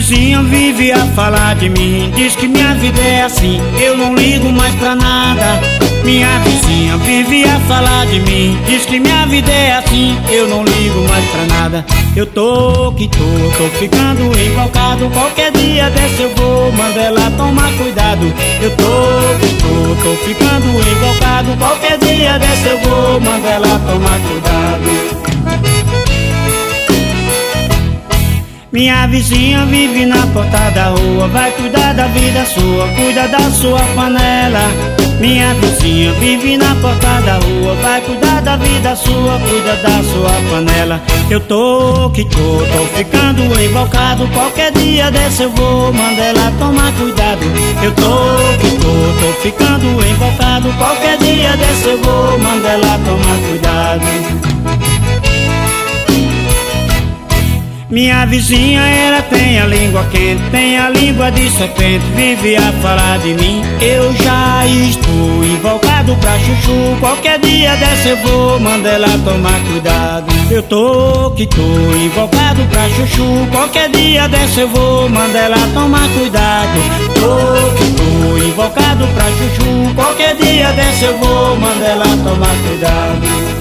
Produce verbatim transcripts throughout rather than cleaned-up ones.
vizinha vive a falar de mim, diz que minha vida é assim, eu não ligo mais pra nada. Minha vizinha vive a falar de mim, diz que minha vida é assim, eu não ligo mais pra nada. Eu tô que tô, tô ficando invocado, qualquer dia desse eu vou, manda ela tomar cuidado. Eu tô que tô, tô ficando invocado, qualquer dia desse eu vou, manda ela tomar cuidado. Minha vizinha vive na porta da rua, vai cuidar da vida sua, cuida da sua panela. Minha vizinha vive na porta da rua, vai cuidar da vida sua, cuida da sua panela. Eu tô que tô, tô ficando invocado, qualquer dia desse eu vou, manda ela tomar cuidado. Eu tô que tô, tô ficando invocado, qualquer dia desse eu vou, manda ela tomar cuidado. Minha vizinha, ela tem a língua quente, tem a língua de serpente, vive a falar de mim. Eu já estou invocado pra chuchu, qualquer dia desse eu vou, manda ela tomar cuidado. Eu tô que tô invocado pra chuchu, qualquer dia desse eu vou, manda ela tomar cuidado. Tô que tô invocado pra chuchu, qualquer dia desse eu vou, manda ela tomar cuidado.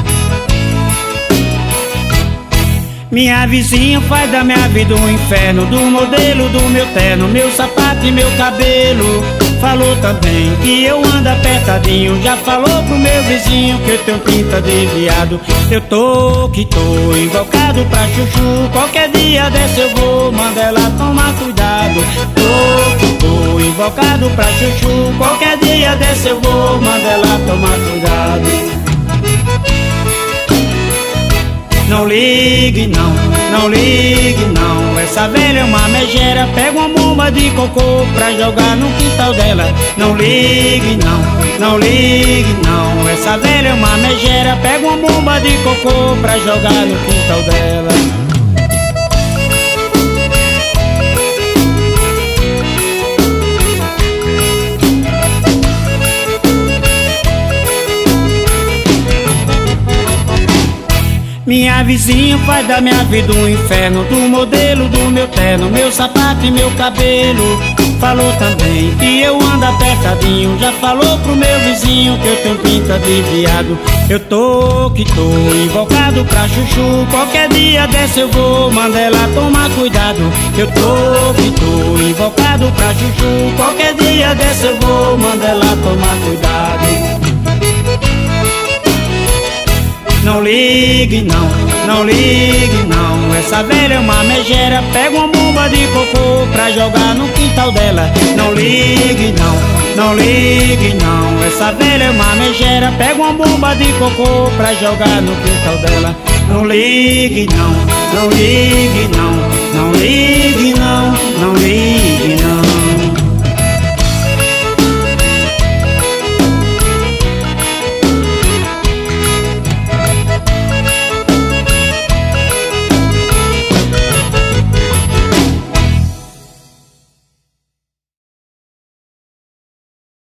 Minha vizinha faz da minha vida um inferno, do modelo do meu terno, meu sapato e meu cabelo. Falou também que eu ando apertadinho, já falou pro meu vizinho que eu tenho pinta de viado. Eu tô que tô invocado pra chuchu, qualquer dia desse eu vou, manda ela tomar cuidado. Tô que tô invocado pra chuchu, qualquer dia desse eu vou, manda ela tomar cuidado. Não ligue não, não ligue não, essa velha é uma megera, pega uma bomba de cocô pra jogar no quintal dela. Não ligue não, não ligue não, essa velha é uma megera, pega uma bomba de cocô pra jogar no quintal dela. Minha vizinha faz da minha vida um inferno, do modelo do meu terno, meu sapato e meu cabelo. Falou também que eu ando apertadinho, já falou pro meu vizinho que eu tenho pinta de viado. Eu tô que tô invocado pra chuchu, qualquer dia desse eu vou, manda ela tomar cuidado. Eu tô que tô invocado pra chuchu, qualquer dia desse eu vou, manda ela tomar cuidado. Não ligue não, não ligue não, essa velha é uma megera, pega uma bomba de cocô pra jogar no quintal dela. Não ligue não, não ligue não, essa velha é uma megera, pega uma bomba de cocô pra jogar no quintal dela. Não ligue não, não ligue não, não ligue não, não ligue.